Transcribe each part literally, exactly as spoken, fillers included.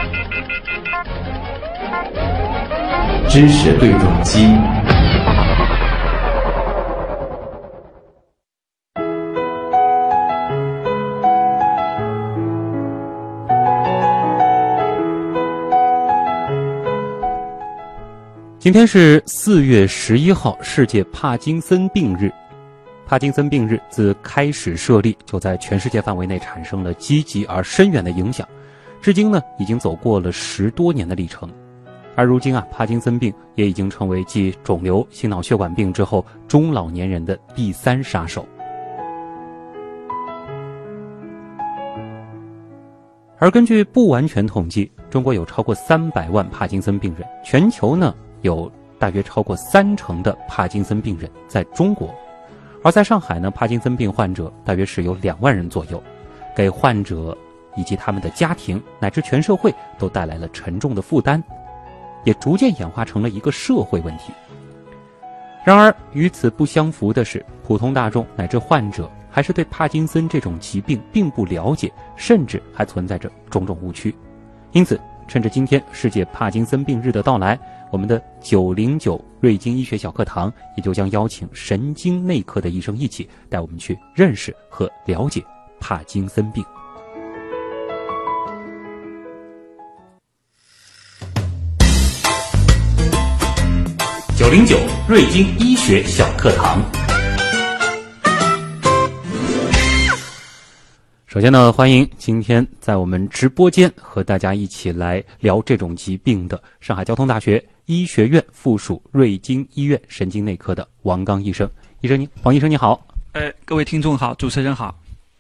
知识对撞机。今天是四月十一号，世界帕金森病日。帕金森病日自开始设立，就在全世界范围内产生了积极而深远的影响，至今呢，已经走过了十多年的历程。而如今啊，帕金森病也已经成为继肿瘤、心脑血管病之后，中老年人的第三杀手。而根据不完全统计，中国有超过三百万帕金森病人，全球呢，有大约超过三成的帕金森病人在中国。而在上海呢，帕金森病患者大约是有两万人左右，给患者以及他们的家庭乃至全社会都带来了沉重的负担，也逐渐演化成了一个社会问题。然而与此不相符的是，普通大众乃至患者还是对帕金森这种疾病并不了解，甚至还存在着种种误区。因此趁着今天世界帕金森病日的到来，我们的九零九瑞金医学小课堂也就将邀请神经内科的医生一起带我们去认识和了解帕金森病。九零九瑞金医学小课堂。首先呢，欢迎今天在我们直播间和大家一起来聊这种疾病的上海交通大学医学院附属瑞金医院神经内科的王刚医生。医生您，王医生你好。 呃，各位听众好，主持人好。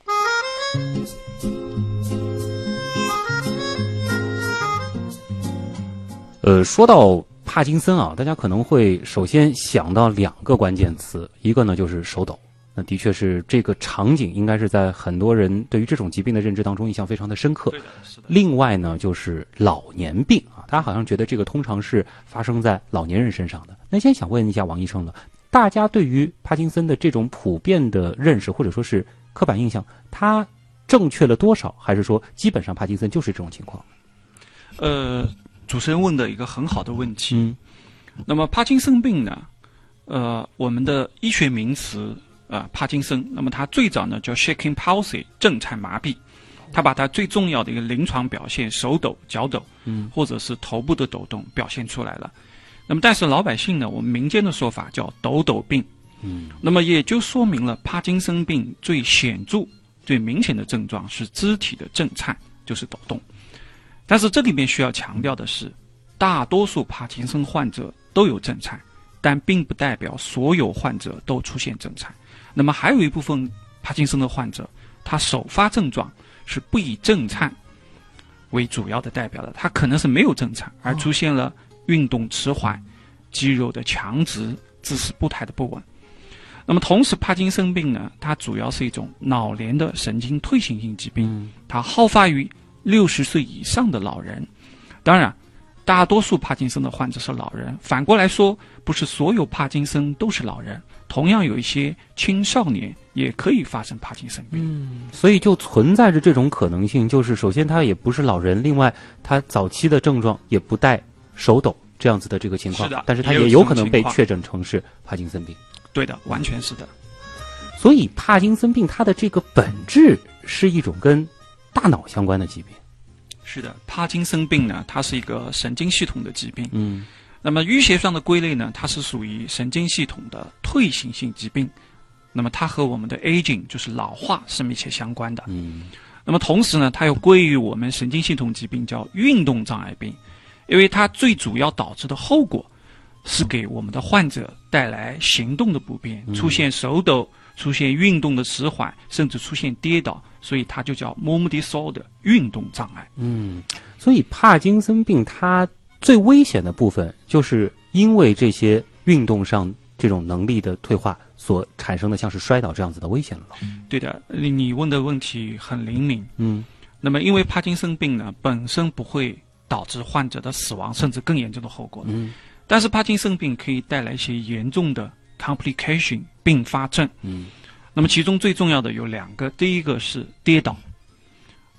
呃，说到帕金森啊，大家可能会首先想到两个关键词，一个呢就是手抖。那的确是这个场景应该是在很多人对于这种疾病的认知当中印象非常的深刻。 对的，是的。 另外呢就是老年病啊，大家好像觉得这个通常是发生在老年人身上的。那先想问一下王医生了，大家对于帕金森的这种普遍的认识或者说是刻板印象，它正确了多少？还是说基本上帕金森就是这种情况？ 呃，主持人问的一个很好的问题。 嗯， 那么帕金森病呢，呃，我们的医学名词啊、呃，帕金森，那么它最早呢叫 shaking palsy 震颤麻痹，它把它最重要的一个临床表现手抖、脚抖，嗯，或者是头部的抖动表现出来了。那么但是老百姓呢，我们民间的说法叫抖抖病，嗯，那么也就说明了帕金森病最显著、最明显的症状是肢体的震颤，就是抖动。但是这里面需要强调的是，大多数帕金森患者都有震颤，但并不代表所有患者都出现震颤。那么还有一部分帕金森的患者，他首发症状是不以震颤为主要的代表的，他可能是没有震颤，而出现了运动迟缓、肌肉的强直、姿势步态的不稳。那么同时帕金森病呢，它主要是一种脑联的神经退行性疾病，它好发于六十岁以上的老人。当然大多数帕金森的患者是老人，反过来说，不是所有帕金森都是老人，同样有一些青少年也可以发生帕金森病。 嗯，所以就存在着这种可能性，就是首先他也不是老人，另外他早期的症状也不带手抖这样子的这个情况， 是的， 但是他也有可能被确诊成是帕金森病。 对的，完全是的。 所以帕金森病它的这个本质是一种跟大脑相关的疾病。 是的，帕金森病呢，它是一个神经系统的疾病。 嗯， 那么医学上的归类呢，它是属于神经系统的退行性疾病。那么它和我们的 aging 就是老化是密切相关的。 嗯， 那么同时呢，它又归于我们神经系统疾病，叫运动障碍病，因为它最主要导致的后果是给我们的患者带来行动的不便，出现手抖，出现运动的迟缓，甚至出现跌倒，所以它就叫 movement disorder 运动障碍。 嗯，所以帕金森病它最危险的部分，就是因为这些运动上这种能力的退化所产生的像是摔倒这样子的危险了。 对的，你问的问题很灵敏。 嗯， 那么因为帕金森病呢，本身不会导致患者的死亡，甚至更严重的后果。 嗯， 但是帕金森病可以带来一些严重的 complication 并发症。 嗯， 那么其中最重要的有两个，第一个是跌倒。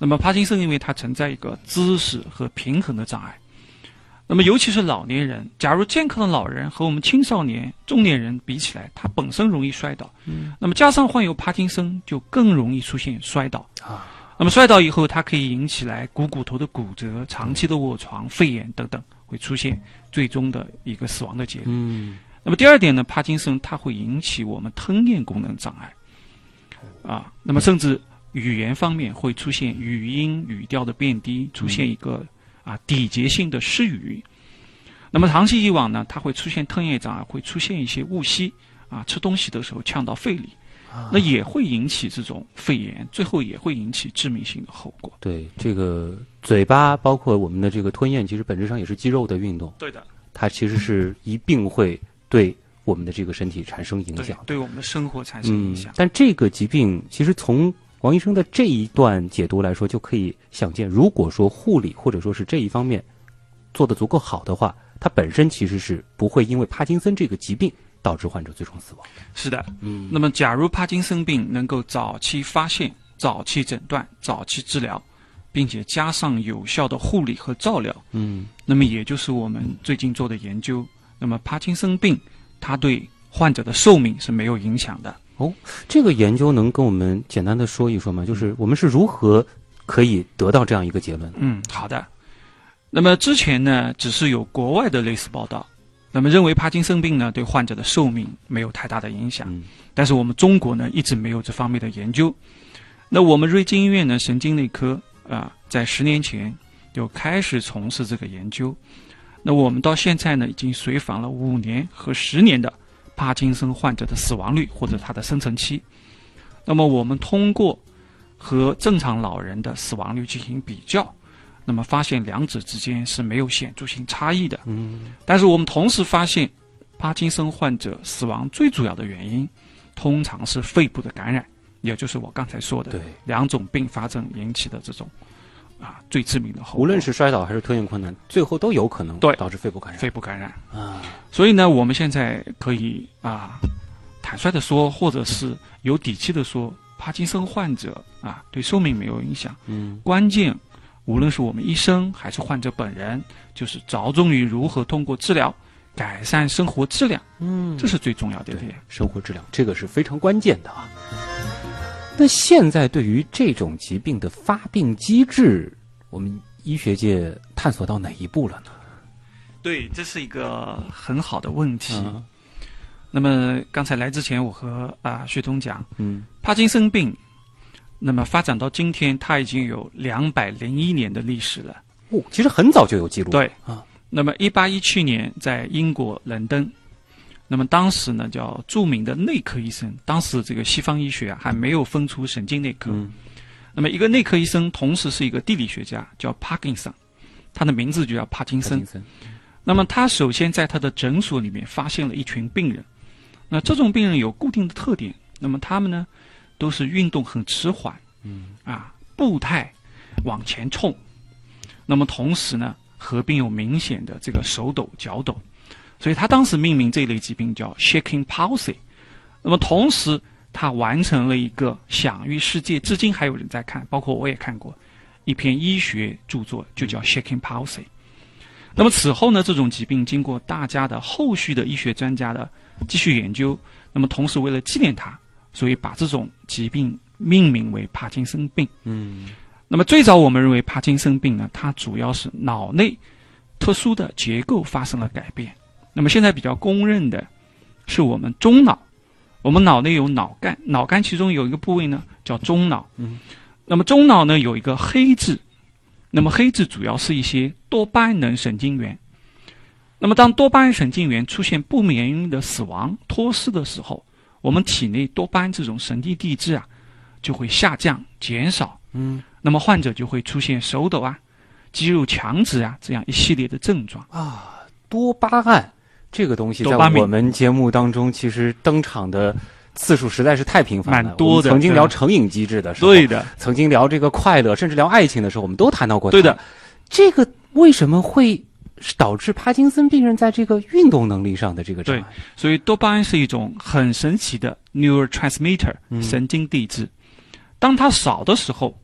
那么帕金森因为它存在一个姿势和平衡的障碍，那么尤其是老年人，假如健康的老人和我们青少年、中年人比起来，他本身容易摔倒，嗯，那么加上患有帕金森，就更容易出现摔倒啊。那么摔倒以后，它可以引起来股骨头的骨折、长期的卧床、肺炎等等，会出现最终的一个死亡的结果。嗯，那么第二点呢，帕金森它会引起我们吞咽功能障碍，啊，那么甚至语言方面会出现语音、语调的变低，出现一个啊底节性的失语。那么长期以往呢，它会出现吞咽障碍，会出现一些误吸啊，吃东西的时候呛到肺里。那也会引起这种肺炎，最后也会引起致命性的后果。 对，这个嘴巴包括我们的这个吞咽，其实本质上也是肌肉的运动。 对的， 它其实是一并会对我们的这个身体产生影响， 对，对我们的生活产生影响。 嗯，但这个疾病其实从王医生的这一段解读来说，就可以想见，如果说护理或者说是这一方面做得足够好的话，它本身其实是不会因为帕金森这个疾病导致患者最终死亡。 是的，嗯，那么假如帕金森病能够早期发现、早期诊断、早期治疗，并且加上有效的护理和照料，嗯，那么也就是我们最近做的研究，那么帕金森病它对患者的寿命是没有影响的。 哦，这个研究能跟我们简单的说一说吗？就是我们是如何可以得到这样一个结论？ 嗯，好的。那么之前呢，只是有国外的类似报道，那么认为帕金森病呢对患者的寿命没有太大的影响，嗯、但是我们中国呢一直没有这方面的研究。那我们瑞金医院呢神经内科啊、呃，在十年前就开始从事这个研究。那我们到现在呢已经随访了五年和十年的帕金森患者的死亡率或者他的生存期。那么我们通过和正常老人的死亡率进行比较，那么发现两者之间是没有显著性差异的。嗯，但是我们同时发现，帕金森患者死亡最主要的原因，通常是肺部的感染，也就是我刚才说的两种并发症引起的这种啊最致命的后果。 无论是摔倒还是吞咽困难，最后都有可能导致肺部感染。 肺部感染啊，所以呢，我们现在可以啊坦率的说，或者是有底气的说，帕金森患者啊对寿命没有影响。嗯，关键。无论是我们医生还是患者本人，就是着重于如何通过治疗改善生活质量，嗯，这是最重要的一点。 生活质量这个是非常关键的啊。那现在对于这种疾病的发病机制，我们医学界探索到哪一步了呢？ 对，这是一个很好的问题。嗯、那么刚才来之前，我和啊薛总讲，嗯，帕金森病。那么发展到今天，它已经有两百零一年的历史了。 哦，其实很早就有记录。 对啊。那么一八一七年在英国伦敦，那么当时呢叫著名的内科医生，当时这个西方医学啊还没有分出神经内科。嗯。那么一个内科医生同时是一个地理学家，叫帕金森，他的名字就叫帕金森。那么他首先在他的诊所里面发现了一群病人，那这种病人有固定的特点，那么他们呢？都是运动很迟缓，嗯啊，步态往前冲，那么同时呢，合并有明显的这个手抖、脚抖，所以他当时命名这类疾病叫 shaking palsy。那么同时，他完成了一个享誉世界，至今还有人在看，包括我也看过一篇医学著作，就叫 shaking palsy。那么此后呢，这种疾病经过大家的后续的医学专家的继续研究，那么同时为了纪念它。所以把这种疾病命名为帕金森病。嗯，那么最早我们认为帕金森病呢，它主要是脑内特殊的结构发生了改变。那么现在比较公认的是我们中脑，我们脑内有脑干，脑干其中有一个部位呢叫中脑。嗯，那么中脑呢有一个黑质，那么黑质主要是一些多巴胺能神经元。那么当多巴胺神经元出现不明原因的死亡脱失的时候，我们体内多巴胺这种神经递质啊，就会下降减少，嗯，那么患者就会出现手抖啊、肌肉强直啊这样一系列的症状啊。多巴胺这个东西在我们节目当中其实登场的次数实在是太频繁了， 蛮多的。 曾经聊成瘾机制的时候， 对的；曾经聊这个快乐，甚至聊爱情的时候，我们都谈到过它。 对的， 这个为什么会导致帕金森病人在这个运动能力上的这个障碍？ 对，所以多巴胺是一种很神奇的 neurotransmitter 神经递质。嗯、当它少的时候，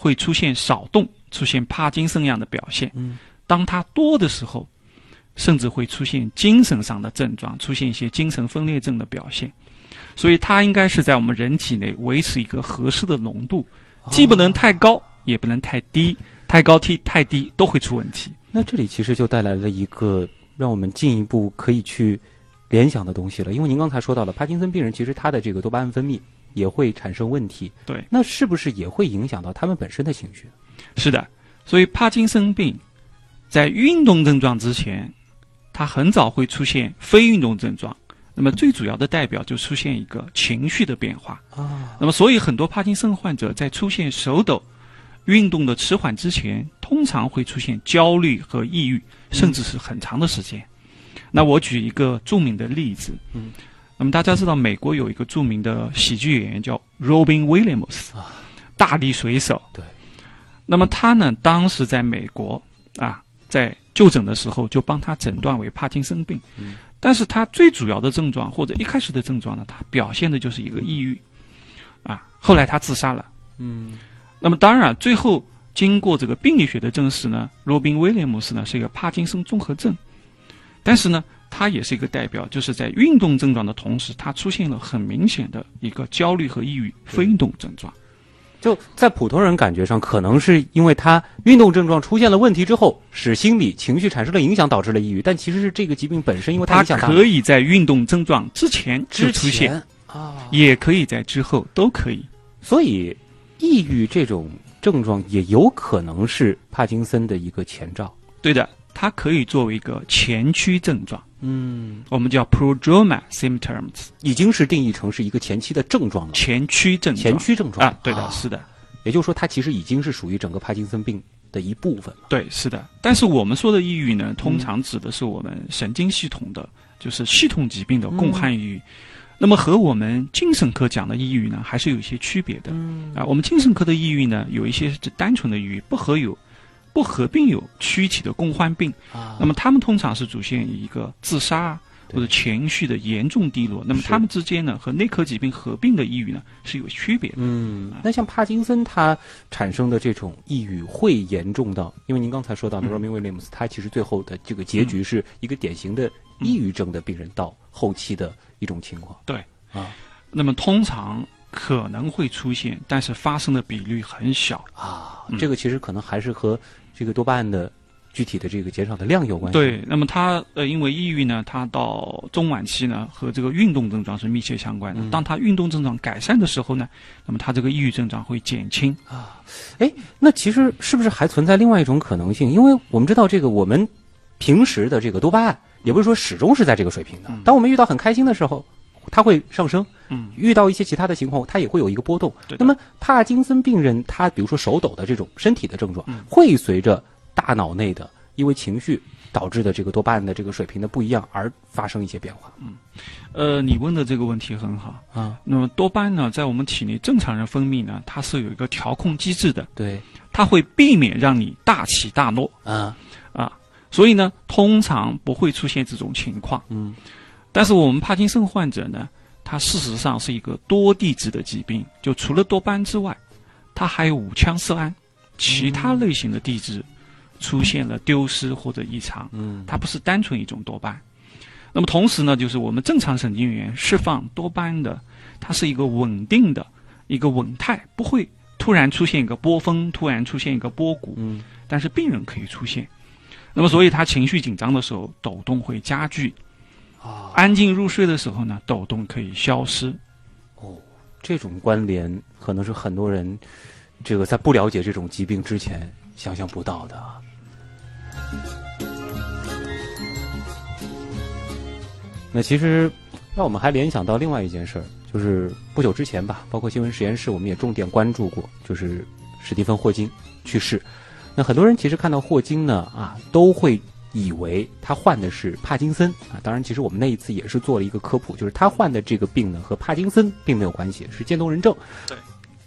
会出现少动，出现帕金森样的表现。 嗯， 当它多的时候，甚至会出现精神上的症状，出现一些精神分裂症的表现。所以它应该是在我们人体内维持一个合适的浓度，既不能太高，也不能太低，太高太太低都会出问题。 那这里其实就带来了一个让我们进一步可以去联想的东西了，因为您刚才说到了帕金森病人，其实他的这个多巴胺分泌也会产生问题。 对， 那是不是也会影响到他们本身的情绪？ 是的，所以帕金森病在运动症状之前，它很早会出现非运动症状。那么最主要的代表就出现一个情绪的变化啊。 那么所以很多帕金森患者在出现手抖、运动的迟缓之前，通常会出现焦虑和抑郁，甚至是很长的时间。嗯、那我举一个著名的例子， 嗯， 那么大家知道美国有一个著名的喜剧演员叫 Robin Williams，、啊、大力水手。 对。 那么他呢，当时在美国啊，在就诊的时候就帮他诊断为帕金森病。 嗯。 但是他最主要的症状或者一开始的症状呢，他表现的就是一个抑郁，啊，后来他自杀了。 嗯， 那么当然最后经过这个病理学的证实呢，罗宾威廉姆斯呢是一个帕金森综合症，但是呢，他也是一个代表，就是在运动症状的同时，他出现了很明显的一个焦虑和抑郁非运动症状。 就在普通人感觉上，可能是因为他运动症状出现了问题之后，使心理情绪产生了影响，导致了抑郁。但其实是这个疾病本身，因为它影响大。 它可以在运动症状之前就出现啊， 也可以在之后都可以。 所以，抑郁这种症状也有可能是帕金森的一个前兆。 对的，它可以作为一个前驱症状。 嗯， 我们叫 prodromal symptoms， 已经是定义成是一个前期的症状了。 前驱症状， 前驱症状啊，对的，啊、是的。 也就是说，它其实已经是属于整个帕金森病的一部分。 对，是的。但是我们说的抑郁呢，通常指的是我们神经系统的，嗯、就是系统疾病的共患抑郁。嗯、那么和我们精神科讲的抑郁呢，还是有一些区别的。嗯、啊，我们精神科的抑郁呢，有一些是单纯的抑郁，不合有。不合并有躯体的共患病，啊、那么他们通常是主现于一个自杀或者情绪的严重低落。那么他们之间呢，和内科疾病合并的抑郁呢是有区别的。 嗯，那像帕金森他产生的这种抑郁会严重到，因为您刚才说到的 Robin Williams， 他其实最后的这个结局是一个典型的抑郁症的病人到后期的一种情况。 对啊， 那么通常可能会出现，但是发生的比率很小啊。这个其实可能还是和这个多巴胺的具体的这个减少的量有关系。 对，那么它呃，因为抑郁呢，它到中晚期呢和这个运动症状是密切相关的。嗯、当它运动症状改善的时候呢，那么它这个抑郁症状会减轻啊。哎，那其实是不是还存在另外一种可能性？因为我们知道这个我们平时的这个多巴胺，也不是说始终是在这个水平的。嗯、当我们遇到很开心的时候，它会上升。 嗯， 遇到一些其他的情况，它也会有一个波动。那么帕金森病人，他比如说手抖的这种身体的症状，嗯、会随着大脑内的因为情绪导致的这个多巴胺的这个水平的不一样而发生一些变化。 嗯，呃，你问的这个问题很好啊。那么多巴胺呢，在我们体内正常人分泌呢，它是有一个调控机制的。 对， 它会避免让你大起大落啊啊，所以呢，通常不会出现这种情况。 嗯， 但是我们帕金森患者呢，它事实上是一个多地质的疾病，就除了多巴胺之外，它还有五羟色胺，其他类型的地质出现了丢失或者异常。 嗯， 它不是单纯一种多巴胺。那么同时呢，就是我们正常神经元释放多巴胺的，它是一个稳定的一个稳态，不会突然出现一个波峰，突然出现一个波谷。 嗯， 但是病人可以出现。那么所以他情绪紧张的时候，抖动会加剧。安静入睡的时候呢，抖动可以消失。 哦，这种关联可能是很多人这个在不了解这种疾病之前想象不到的啊。那其实让我们还联想到另外一件事儿，就是不久之前吧，包括新闻实验室我们也重点关注过，就是史蒂芬·霍金去世。那很多人其实看到霍金呢啊，都会以为他患的是帕金森啊，当然其实我们那一次也是做了一个科普，就是他患的这个病呢和帕金森并没有关系，是渐冻人症。 对。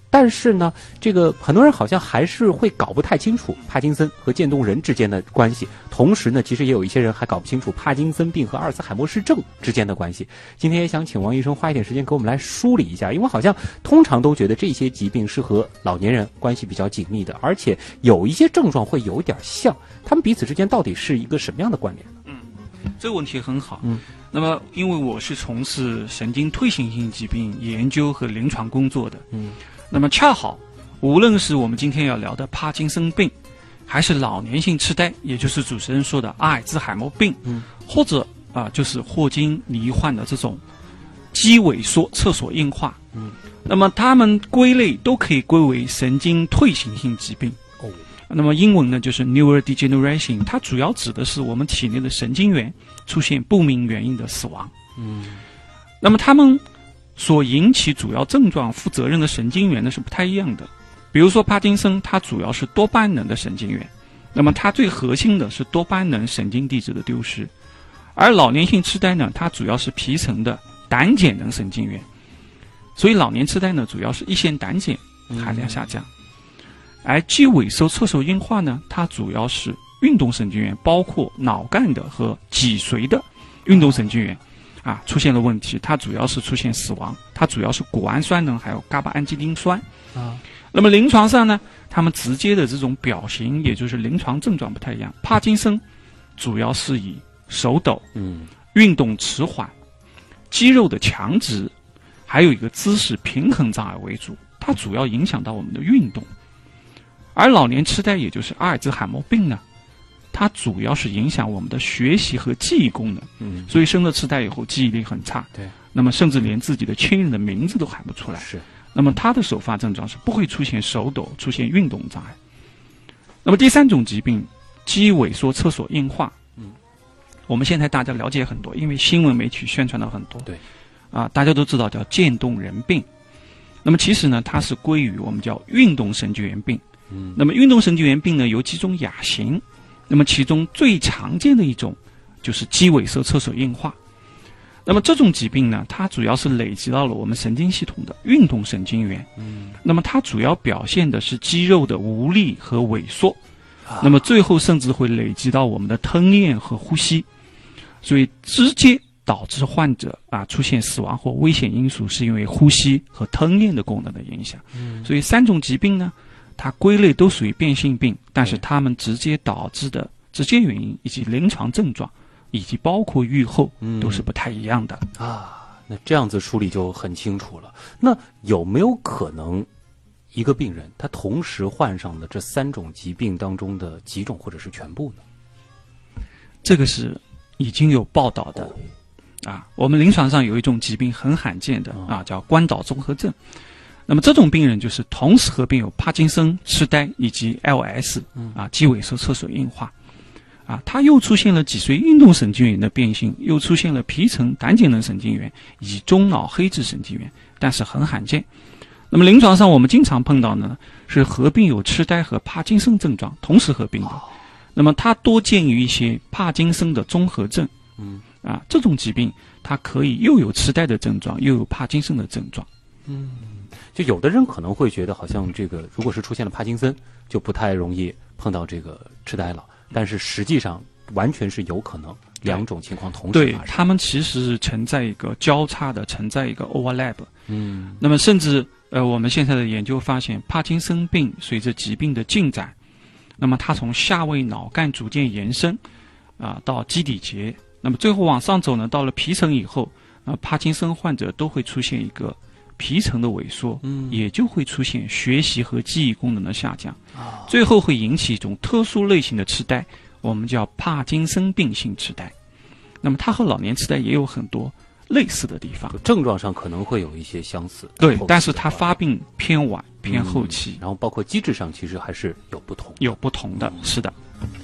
但是呢，这个很多人好像还是会搞不太清楚帕金森和渐冻人之间的关系。同时呢，其实也有一些人还搞不清楚帕金森病和阿尔茨海默氏症之间的关系。今天也想请王医生花一点时间给我们来梳理一下，因为好像通常都觉得这些疾病是和老年人关系比较紧密的，而且有一些症状会有点像，他们彼此之间到底是一个什么样的关联呢？ 嗯，这个问题很好。 嗯， 那么因为我是从事神经退行性疾病研究和临床工作的， 嗯。 那么恰好，无论是我们今天要聊的帕金森病，还是老年性痴呆，也就是主持人说的阿尔兹海默病， 嗯， 或者啊、呃、就是霍金罹患的这种肌萎缩厕所硬化， 嗯， 那么它们归类都可以归为神经退行性疾病。 哦， 那么英文呢就是 neurodegeneration， 它主要指的是我们体内的神经元出现不明原因的死亡。 嗯， 那么它们所引起主要症状负责任的神经元呢是不太一样的。比如说帕金森，它主要是多巴胺能的神经元，那么它最核心的是多巴胺能神经递质的丢失。而老年性痴呆呢，它主要是皮层的胆碱能神经元，所以老年痴呆呢主要是一线胆碱含量下降。嗯、而肌萎缩侧手硬化呢，它主要是运动神经元，包括脑干的和脊髓的运动神经元啊出现了问题，它主要是出现死亡，它主要是谷氨酸能还有伽巴氨基丁酸啊。那么临床上呢，他们直接的这种表型，也就是临床症状不太一样。帕金森主要是以手抖、 嗯， 运动迟缓、肌肉的强直，还有一个姿势平衡障碍为主，它主要影响到我们的运动。而老年痴呆，也就是阿尔兹海默病呢，它主要是影响我们的学习和记忆功能。 嗯， 所以生了痴呆以后记忆力很差， 对， 那么甚至连自己的亲人的名字都喊不出来。 是。 那么它的首发症状是不会出现手抖，出现运动障碍。那么第三种疾病，肌萎缩厕所硬化， 嗯， 我们现在大家了解很多，因为新闻媒体宣传了很多， 对， 啊，大家都知道叫渐冻人病。那么其实呢，它是归于我们叫运动神经元病。 嗯， 那么运动神经元病呢有几种亚型，那么其中最常见的一种就是肌萎缩厕所硬化。那么这种疾病呢，它主要是累积到了我们神经系统的运动神经元。 嗯， 那么它主要表现的是肌肉的无力和萎缩， 啊、 那么最后甚至会累积到我们的吞咽和呼吸，所以直接导致患者啊出现死亡或危险因素，是因为呼吸和吞咽的功能的影响。 嗯， 所以三种疾病呢，它归类都属于变性病，但是它们直接导致的直接原因以及临床症状，以及包括预后都是不太一样的、 嗯、啊。那这样子梳理就很清楚了。那有没有可能一个病人他同时患上了这三种疾病当中的几种或者是全部呢？ 这个是已经有报道的啊。我们临床上有一种疾病很罕见的啊，叫关岛综合症。那么这种病人就是同时合并有帕金森、痴呆以及 L S 啊肌萎缩厕所硬化。啊，它又出现了脊髓运动神经元的变性，又出现了皮层胆碱能神经元以及中脑黑质神经元，但是很罕见。那么临床上我们经常碰到的呢，是合并有痴呆和帕金森症状同时合并的。那么它多见于一些帕金森的综合症。 嗯， 啊，这种疾病它可以又有痴呆的症状，又有帕金森的症状。 嗯，就有的人可能会觉得，好像这个如果是出现了帕金森，就不太容易碰到这个痴呆了。但是实际上完全是有可能两种情况同时发生。 对，他们其实是存在一个交叉的，存在一个 overlap。 嗯， 那么甚至呃，我们现在的研究发现，帕金森病随着疾病的进展，那么它从下位脑干逐渐延伸啊、呃、到基底节，那么最后往上走呢，到了皮层以后，那、呃、帕金森患者都会出现一个皮层的萎缩， 嗯， 也就会出现学习和记忆功能的下降， 啊， 最后会引起一种特殊类型的痴呆，我们叫帕金森病性痴呆。那么它和老年痴呆也有很多类似的地方， 症状上可能会有一些相似， 对，但是它发病偏晚，偏后期、 嗯，然后包括机制上其实还是有不同， 有不同的，是的。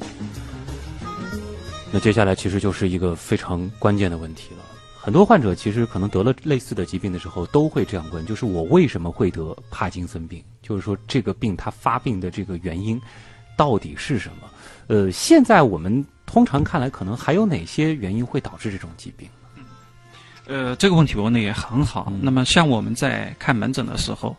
那接下来其实就是一个非常关键的问题了。很多患者其实可能得了类似的疾病的时候，都会这样问，就是我为什么会得帕金森病？就是说这个病它发病的这个原因到底是什么？呃，现在我们通常看来，可能还有哪些原因会导致这种疾病？ 呃，这个问题问的也很好。 嗯、 那么像我们在看门诊的时候，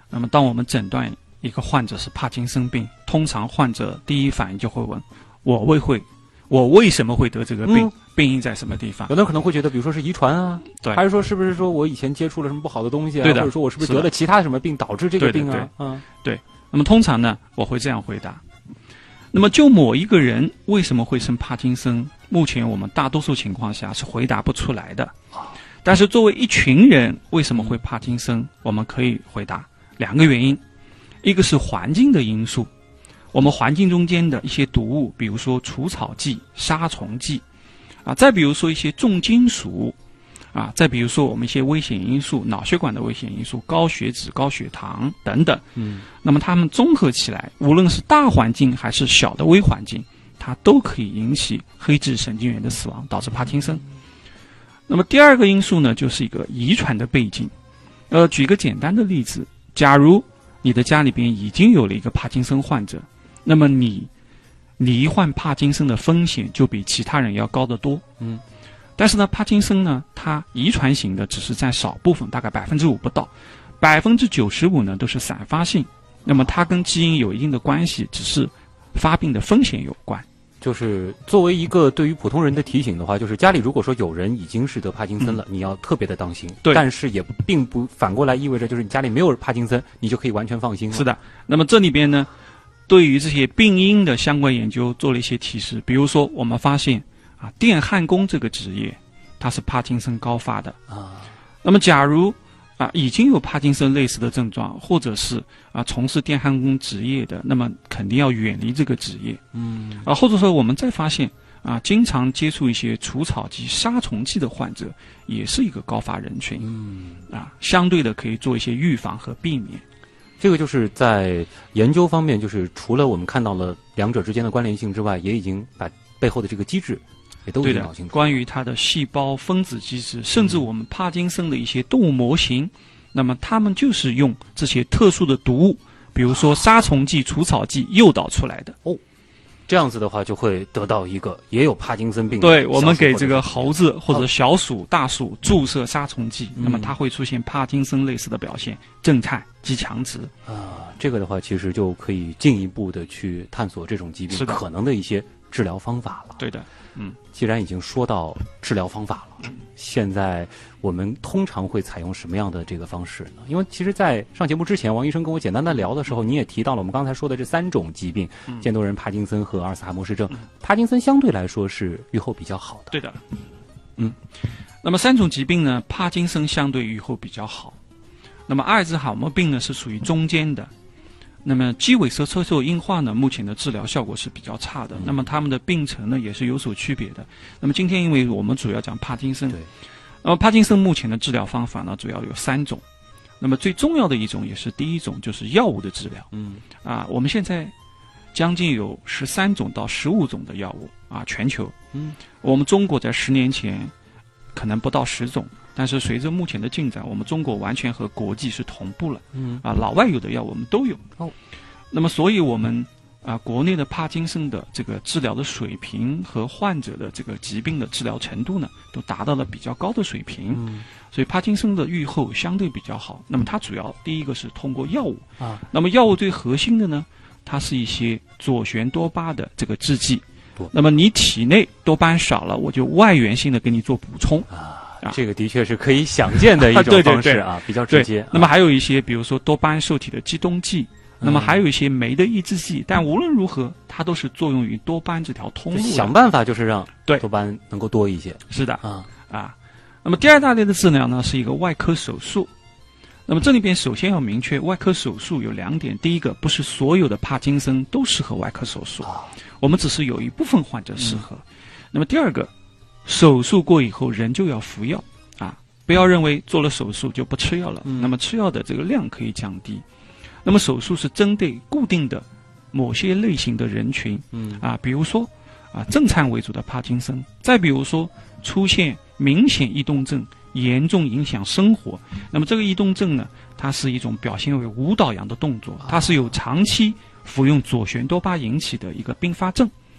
那么当我们诊断一个患者是帕金森病，通常患者第一反应就会问：我为会，我为什么会得这个病？嗯、病因在什么地方？ 有的人可能会觉得，比如说是遗传啊， 对， 还是说是不是说我以前接触了什么不好的东西啊， 对的， 或者说我是不是得了其他什么病导致这个病啊？ 对对对嗯， 对。那么通常呢，我会这样回答。那么就某一个人为什么会生帕金森，目前我们大多数情况下是回答不出来的。但是作为一群人为什么会帕金森，我们可以回答两个原因。一个是环境的因素，我们环境中间的一些毒物，比如说除草剂、杀虫剂啊，再比如说一些重金属啊，再比如说我们一些危险因素，脑血管的危险因素，高血脂、高血糖等等。嗯，那么它们综合起来，无论是大环境还是小的微环境，它都可以引起黑质神经元的死亡，导致帕金森。那么第二个因素呢，就是一个遗传的背景。呃，举个简单的例子，假如你的家里边已经有了一个帕金森患者，那么你罹患帕金森的风险就比其他人要高得多。嗯。但是呢，帕金森呢，它遗传型的只是占少部分，大概百分之五不到，百分之九十五呢都是散发性。那么它跟基因有一定的关系，只是发病的风险有关。 就是作为一个对于普通人的提醒的话，就是家里如果说有人已经是得帕金森了，嗯、你要特别的当心。 对， 但是也并不反过来意味着就是你家里没有帕金森，你就可以完全放心了。 是的。那么这里边呢，对于这些病因的相关研究做了一些提示，比如说我们发现。啊，电焊工这个职业，它是帕金森高发的啊。那么，假如啊已经有帕金森类似的症状，或者是啊从事电焊工职业的，那么肯定要远离这个职业。嗯。啊，或者说我们再发现啊，经常接触一些除草剂、杀虫剂的患者，也是一个高发人群。嗯。啊，相对的可以做一些预防和避免。 这个就是在研究方面，就是除了我们看到了两者之间的关联性之外，也已经把背后的这个机制。 对的，关于它的细胞分子机制，甚至我们帕金森的一些动物模型，那么他们就是用这些特殊的毒物，比如说杀虫剂、除草剂诱导出来的。哦， 这样子的话就会得到一个也有帕金森病的。 对，我们给这个猴子或者小鼠、大鼠注射杀虫剂，那么它会出现帕金森类似的表现，震颤、肌强直。 啊，这个的话其实就可以进一步的去探索这种疾病可能的一些治疗方法了。 对的。嗯， 既然已经说到治疗方法了，现在我们通常会采用什么样的这个方式呢？因为其实，在上节目之前，王医生跟我简单的聊的时候，你也提到了我们刚才说的这三种疾病：渐冻人、帕金森和阿尔茨海默氏症。帕金森相对来说是预后比较好的。 对的。嗯，那么三种疾病呢，帕金森相对预后比较好，那么阿尔茨海默病呢是属于中间的。那么肌萎缩侧瘦硬化呢，目前的治疗效果是比较差的。那么他们的病程呢也是有所区别的。那么今天因为我们主要讲帕金森，对，那么帕金森目前的治疗方法呢主要有三种。那么最重要的一种也是第一种，就是药物的治疗。嗯，啊，我们现在将近有十三种到十五种的药物啊，全球。嗯，我们中国在十年前可能不到十种。但是随着目前的进展，我们中国完全和国际是同步了。嗯，啊，老外有的药我们都有。哦，那么所以我们啊，国内的帕金森的这个治疗的水平和患者的这个疾病的治疗程度呢，都达到了比较高的水平。嗯，所以帕金森的预后相对比较好。那么它主要第一个是通过药物啊，那么药物最核心的呢，它是一些左旋多巴的这个制剂。那么你体内多巴胺少了，我就外源性的给你做补充啊。 这个的确是可以想见的一种方式啊，比较直接。 那么还有一些，比如说多巴胺受体的激动剂，那么还有一些酶的抑制剂，但无论如何，它都是作用于多巴胺这条通路。 想办法就是让多巴胺能够多一些。 是的啊啊。那么第二大类的治疗呢，是一个外科手术。那么这里边首先要明确，外科手术有两点：第一个，不是所有的帕金森都适合外科手术，我们只是有一部分患者适合。那么第二个，手术过以后人就要服药啊，不要认为做了手术就不吃药了。嗯、那么吃药的这个量可以降低。那么手术是针对固定的某些类型的人群，嗯啊，比如说啊震颤为主的帕金森，再比如说出现明显异动症，严重影响生活。那么这个异动症呢，它是一种表现为舞蹈样的动作，它是由长期服用左旋多巴引起的一个并发症。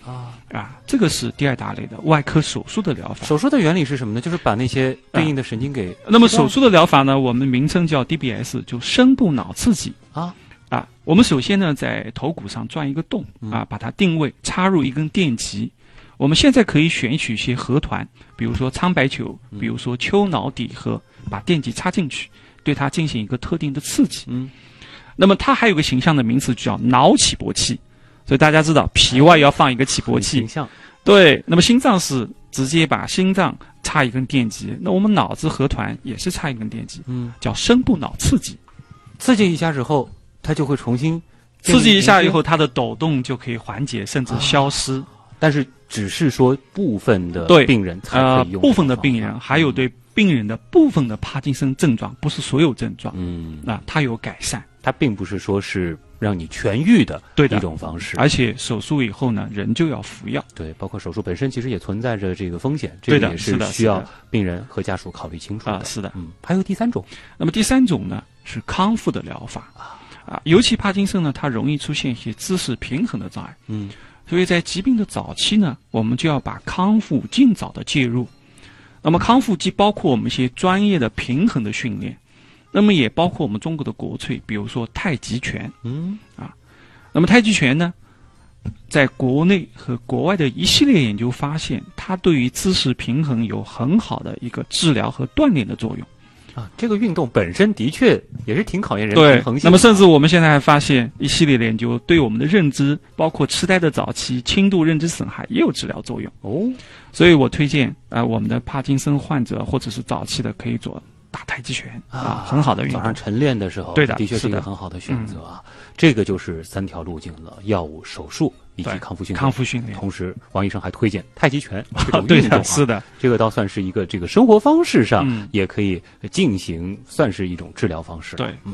啊啊，这个是第二大类的外科手术的疗法。 手术的原理是什么呢？就是把那些对应的神经给、 啊、那么手术的疗法呢，我们名称叫 D B S， 就深部脑刺激啊啊。我们首先呢在头骨上钻一个洞啊，把它定位，插入一根电极。我们现在可以选取一些核团，比如说苍白球，比如说丘脑底核，把电极插进去，对它进行一个特定的刺激。 嗯， 那么它还有个形象的名词叫脑起搏器。所以大家知道皮外要放一个起搏器，对。那么心脏是直接把心脏插一根电极，那我们脑子核团也是插一根电极，嗯，叫深部脑刺激。 刺激一下之后，它就会重新刺激一下以后，它的抖动就可以缓解甚至消失。啊、 但是只是说部分的病人才可以用、 呃，部分的病人还有对病人的部分的帕金森症状，不是所有症状，嗯，啊，它有改善， 它并不是说是让你痊愈的一种方式， 而且手术以后呢，人就要服药。 对，包括手术本身其实也存在着这个风险，这个也是需要病人和家属考虑清楚的。 啊，是的， 嗯，还有第三种， 那么第三种呢是康复的疗法啊，尤其帕金森呢，它容易出现一些姿势平衡的障碍，嗯，所以在疾病的早期呢，我们就要把康复尽早的介入。那么康复既包括我们一些专业的平衡的训练。那么也包括我们中国的国粹，比如说太极拳，嗯啊，那么太极拳呢，在国内和国外的一系列研究发现，它对于姿势平衡有很好的一个治疗和锻炼的作用。 啊，这个运动本身的确也是挺考验人平衡性的。 那么甚至我们现在还发现一系列的研究对我们的认知，包括痴呆的早期、轻度认知损害也有治疗作用。哦，所以我推荐啊、呃，我们的帕金森患者或者是早期的可以做打太极拳啊，很好的运动。 早上晨练的时候， 对的， 的确是一个很好的选择啊。嗯、这个就是三条路径了：药物、手术以及康复训练。 康复训练。 同时，王医生还推荐太极拳这种运动、啊啊，是的， 这个倒算是一个这个生活方式上也可以进行，算是一种治疗方式。 对， 嗯。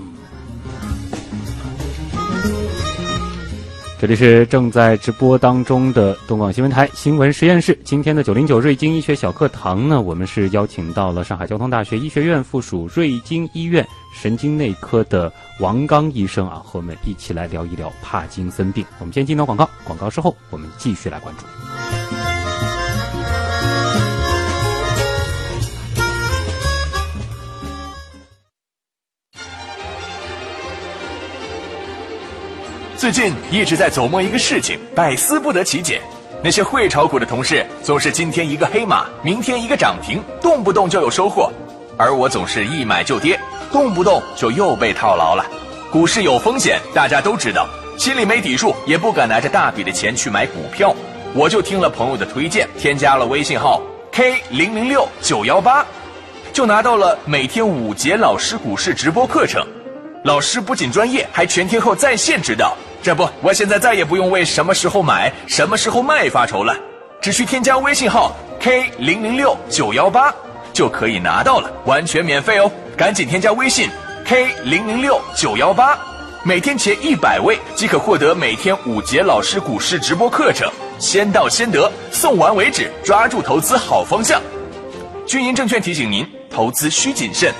这里是正在直播当中的东广新闻台新闻实验室。今天的九零九瑞金医学小课堂呢，我们是邀请到了上海交通大学医学院附属瑞金医院神经内科的王刚医生啊，和我们一起来聊一聊帕金森病。我们先进到广告，广告之后我们继续来关注。 最近一直在琢磨一个事情，百思不得其解。那些会炒股的同事总是今天一个黑马，明天一个涨停，动不动就有收获，而我总是一买就跌，动不动就又被套牢了。股市有风险，大家都知道，心里没底数，也不敢拿着大笔的钱去买股票。我就听了朋友的推荐，添加了微信号 K 零零六九一八，就拿到了每天五节老师股市直播课程。老师不仅专业，还全天候在线指导。这不，我现在再也不用为什么时候买、什么时候卖发愁了，只需添加微信号 K 零零六九一八就可以拿到了，完全免费哦！赶紧添加微信 K 零零六九一八，每天前一百位即可获得每天五节老师股市直播课程，先到先得，送完为止，抓住投资好方向。军营证券提醒您，投资需谨慎。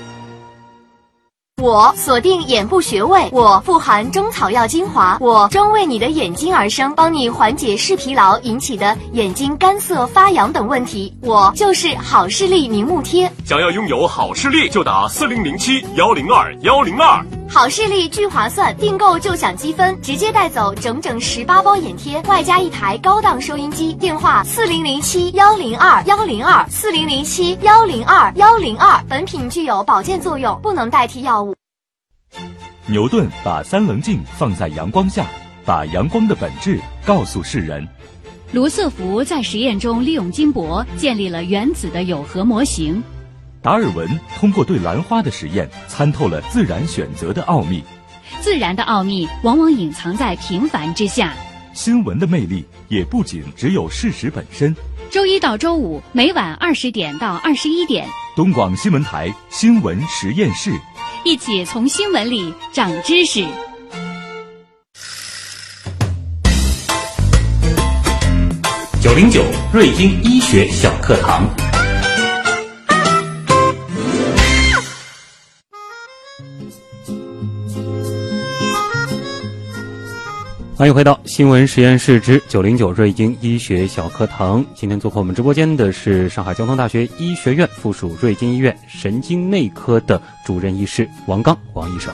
我锁定眼部穴位，我富含中草药精华，我专为你的眼睛而生，帮你缓解视疲劳引起的眼睛干涩发痒等问题。我就是好视力明目贴。 想要拥有好视力，就打四零零七幺零二幺零二。 好视力巨划算，订购就享积分，直接带走整整十八包眼贴，外加一台高档收音机。电话四零零七幺零二幺零二四零零七幺零二幺零二。本品具有保健作用，不能代替药物。 牛顿把三棱镜放在阳光下，把阳光的本质告诉世人。 卢瑟福在实验中利用金箔建立了原子的有核模型。 达尔文通过对兰花的实验参透了自然选择的奥秘。 自然的奥秘往往隐藏在平凡之下。 新闻的魅力也不仅只有事实本身。 周一到周五每晚二十点到二十一点， 东广新闻台新闻实验室， 一起从新闻里长知识。 九零九瑞金医学小课堂。 欢迎回到新闻实验室之九零九瑞金医学小课堂。今天做客我们直播间的是上海交通大学医学院附属瑞金医院神经内科的主任医师王刚，王医生。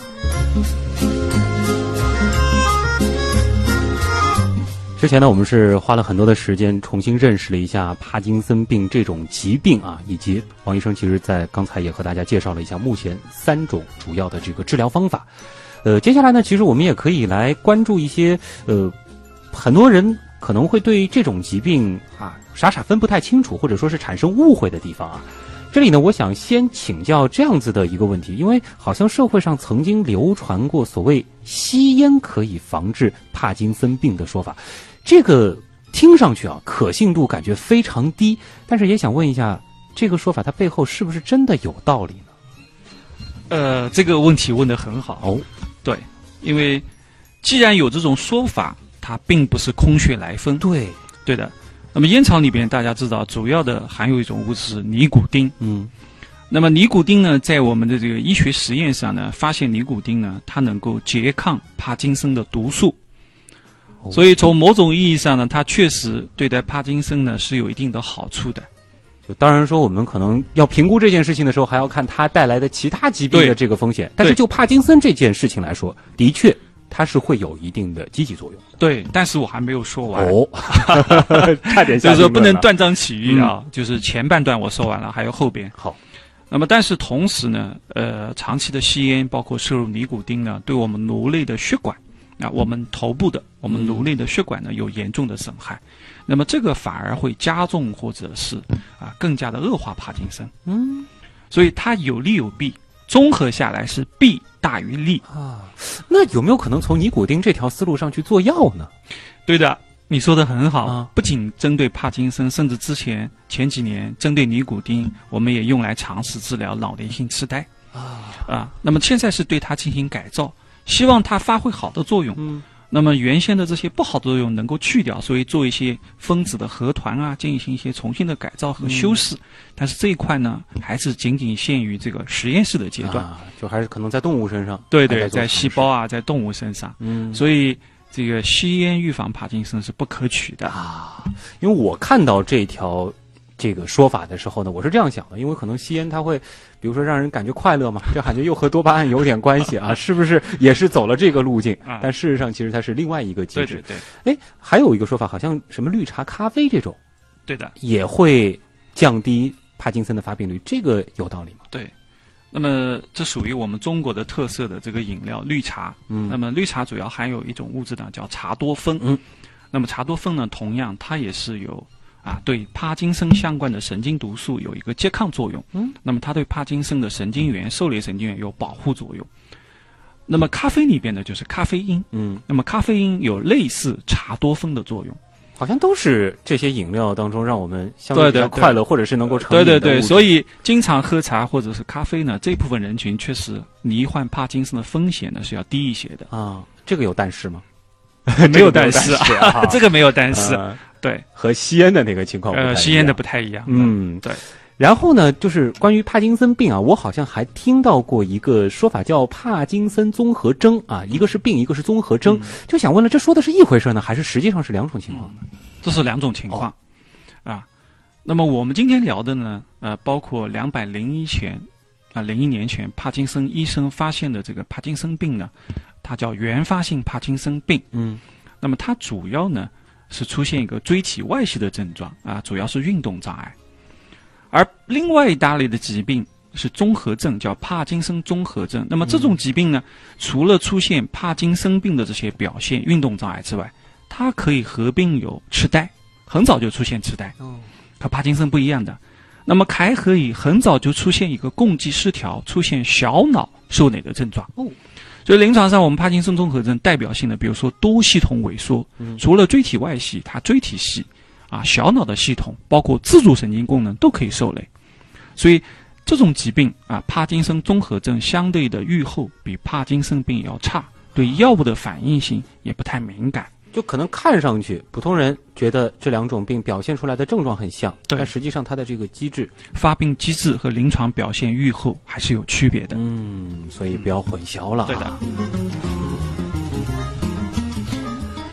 之前呢，我们是花了很多的时间重新认识了一下帕金森病这种疾病啊，以及王医生其实在刚才也和大家介绍了一下目前三种主要的这个治疗方法。呃，接下来呢，其实我们也可以来关注一些呃，很多人可能会对这种疾病啊傻傻分不太清楚，或者说是产生误会的地方啊。这里呢，我想先请教这样子的一个问题，因为好像社会上曾经流传过所谓吸烟可以防治帕金森病的说法，这个听上去啊可信度感觉非常低，但是也想问一下，这个说法它背后是不是真的有道理呢？ 呃，这个问题问得很好哦。 对，因为既然有这种说法，它并不是空穴来风。 对， 对的。那么烟草里边，大家知道，主要的含有一种物质是尼古丁。 嗯。 那么尼古丁呢，在我们的这个医学实验上呢，发现尼古丁呢，它能够拮抗帕金森的毒素。哦、所以从某种意义上呢，它确实对待帕金森呢是有一定的好处的。 就当然说，我们可能要评估这件事情的时候，还要看它带来的其他疾病的这个风险。但是就帕金森这件事情来说，的确它是会有一定的积极作用。 对，但是我还没有说完。 哦，差点就是说不能断章取义啊、嗯，就是前半段我说完了，还有后边。 好， 那么但是同时呢，呃，长期的吸烟，包括摄入尼古丁呢，对我们颅内的血管啊，我们头部的我们颅内的血管呢有严重的损害。那么这个反而会加重或者是啊更加的恶化帕金森。 嗯， 所以它有利有弊，综合下来是弊大于利啊。那有没有可能从尼古丁这条思路上去做药呢？ 对的，你说的很好。 啊、 不仅针对帕金森，甚至之前前几年针对尼古丁，我们也用来尝试治疗老年性痴呆啊啊。那么现在是对它进行改造，希望它发挥好的作用。 嗯。 那么原先的这些不好的作用能够去掉，所以做一些分子的核团啊，进行一些重新的改造和修饰。嗯、但是这一块呢，还是仅仅限于这个实验室的阶段， 啊、就还是可能在动物身上。 对对，在细胞啊，在动物身上。 嗯， 所以这个吸烟预防帕金森是不可取的啊。因为我看到这条这个说法的时候呢，我是这样想的，因为可能吸烟它会，比如说让人感觉快乐嘛，这感觉又和多巴胺有点关系啊，是不是也是走了这个路径？ 啊、 但事实上其实它是另外一个机制。 对对对。 哎，还有一个说法，好像什么绿茶、咖啡这种， 对的， 也会降低帕金森的发病率，这个有道理吗？ 对。那么这属于我们中国的特色的这个饮料绿茶。 嗯。 那么绿茶主要含有一种物质呢，叫茶多酚。 嗯。 那么茶多酚呢，同样它也是有。啊，对帕金森相关的神经毒素有一个拮抗作用。 嗯， 那么它对帕金森的神经元、受类神经元有保护作用。那么咖啡里边呢，就是咖啡因。 嗯， 那么咖啡因有类似茶多酚的作用。 好像都是这些饮料当中让我们相对比较快乐，或者是能够成瘾的对对对，所以经常喝茶或者是咖啡呢，这部分人群确实罹患帕金森的风险呢是要低一些的。 啊，这个有但是吗？ 没有但是啊，这个没有但是。 呃对， 和吸烟的那个情况不太一样， 呃，吸烟的不太一样。 嗯， 对。 然后呢，就是关于帕金森病啊，我好像还听到过一个说法叫帕金森综合征啊，一个是病，一个是综合征，嗯、就想问了，这说的是一回事呢，还是实际上是两种情况呢？ 嗯、这是两种情况、 哦、 啊。那么我们今天聊的呢，呃，包括两百零一前啊，零一年前帕金森医生发现的这个帕金森病呢，它叫原发性帕金森病。 嗯， 那么它主要呢。是出现一个椎体外系的症状啊，主要是运动障碍。而另外一大类的疾病是综合症，叫帕金森综合症。那么这种疾病呢，嗯、除了出现帕金森病的这些表现、运动障碍之外，它可以合并有痴呆，很早就出现痴呆。 哦， 和帕金森不一样的。那么还可以很早就出现一个共济失调，出现小脑受累的症状。 哦。 所以临床上我们帕金森综合症代表性的，比如说多系统萎缩， 嗯、 除了椎体外系，它椎体系啊，小脑的系统，包括自主神经功能都可以受累。所以这种疾病啊，帕金森综合症相对的预后比帕金森病要差，对药物的反应性也不太敏感。 就可能看上去普通人觉得这两种病表现出来的症状很像， 对， 但实际上它的这个机制、 发病机制和临床表现预后还是有区别的。 嗯，所以不要混淆了、啊。 对的。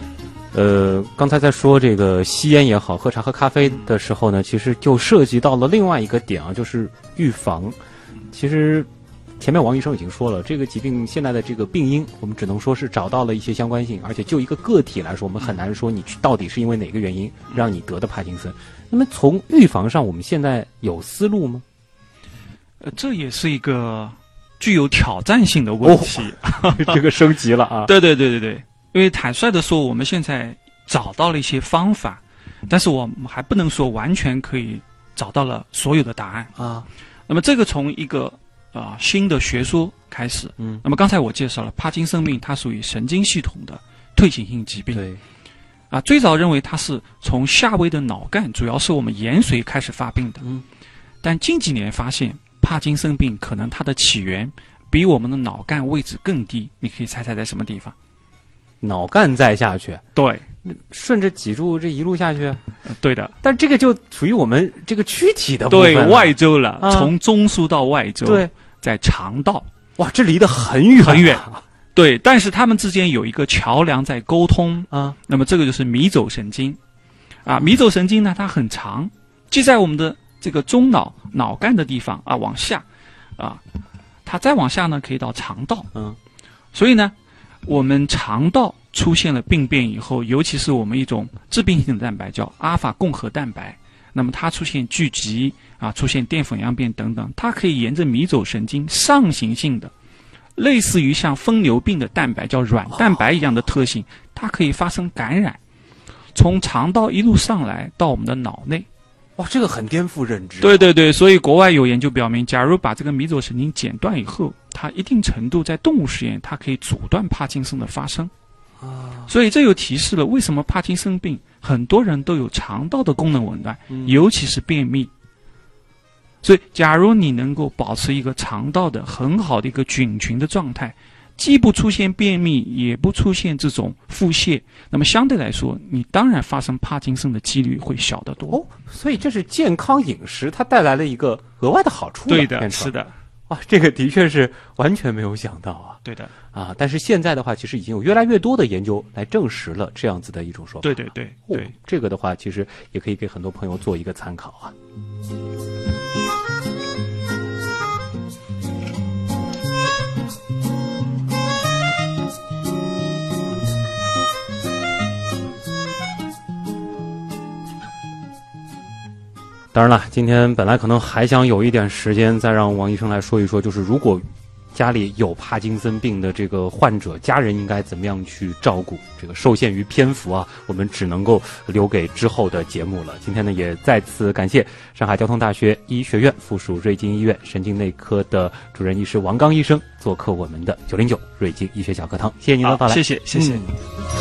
呃，刚才在说这个吸烟也好，喝茶喝咖啡的时候呢，其实就涉及到了另外一个点啊，就是预防。其实前面王医生已经说了，这个疾病现在的这个病因，我们只能说是找到了一些相关性，而且就一个个体来说，我们很难说你到底是因为哪个原因让你得的帕金森。那么从预防上，我们现在有思路吗？ 呃，这也是一个具有挑战性的问题， 哦、这个升级了啊！ 对对对对对，因为坦率的说，我们现在找到了一些方法，但是我们还不能说完全可以找到了所有的答案啊。 那么这个从一个啊、呃、新的学说开始， 嗯， 那么刚才我介绍了帕金森病，它属于神经系统的退行性疾病， 对， 啊，最早认为它是从下位的脑干，主要是我们盐水开始发病的， 嗯， 但近几年发现。帕金森病可能它的起源比我们的脑干位置更低，你可以猜猜在什么地方？ 脑干再下去， 对， 顺着脊柱这一路下去， 呃、对的。 但这个就属于我们这个躯体的部分对外周了， 啊、 从中枢到外周， 对， 在肠道， 哇，这离得很远很远。对，但是它们之间有一个桥梁在沟通啊。 那么这个就是迷走神经，啊，迷走神经呢，它很长，既在我们的这个中脑脑干的地方啊，往下，啊，它再往下呢，可以到肠道。 嗯， 所以呢，我们肠道出现了病变以后，尤其是我们一种致病性的蛋白叫阿尔法共和蛋白，那么它出现聚集啊，出现淀粉样变等等，它可以沿着迷走神经上行性的，类似于像疯牛病的蛋白叫软蛋白一样的特性，它可以发生感染，从肠道一路上来到我们的脑内。 哇，这个很颠覆认知。 对对对，所以国外有研究表明，假如把这个迷走神经剪断以后，它一定程度在动物实验，它可以阻断帕金森的发生。啊，所以这又提示了为什么帕金森病很多人都有肠道的功能紊乱，嗯、尤其是便秘。所以，假如你能够保持一个肠道的很好的一个菌群的状态，既不出现便秘，也不出现这种腹泻，那么相对来说，你当然发生帕金森的几率会小得多。 哦，所以这是健康饮食它带来了一个额外的好处。 对的，是的。 哇，这个的确是完全没有想到啊。 对的。 啊，但是现在的话，其实已经有越来越多的研究来证实了这样子的一种说法。 对对对对、哦， 这个的话，其实也可以给很多朋友做一个参考啊。当然了，今天本来可能还想有一点时间再让王医生来说一说，就是如果家里有帕金森病的这个患者，家人应该怎么样去照顾？这个受限于篇幅啊，我们只能够留给之后的节目了。今天呢，也再次感谢上海交通大学医学院附属瑞金医院神经内科的主任医师王刚医生做客我们的九零九瑞金医学小课堂，谢谢您的到来。 谢谢，谢谢。嗯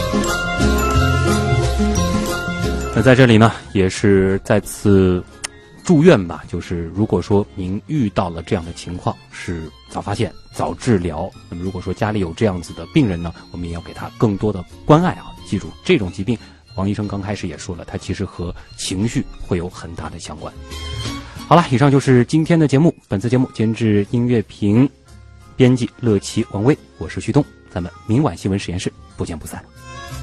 那在这里呢，也是再次祝愿吧，就是如果说您遇到了这样的情况，是早发现早治疗。那么如果说家里有这样子的病人呢，我们也要给他更多的关爱啊。记住，这种疾病王医生刚开始也说了，它其实和情绪会有很大的相关。好了，以上就是今天的节目。本次节目监制音乐评，编辑乐琪、王威，我是徐东，咱们明晚新闻实验室不见不散。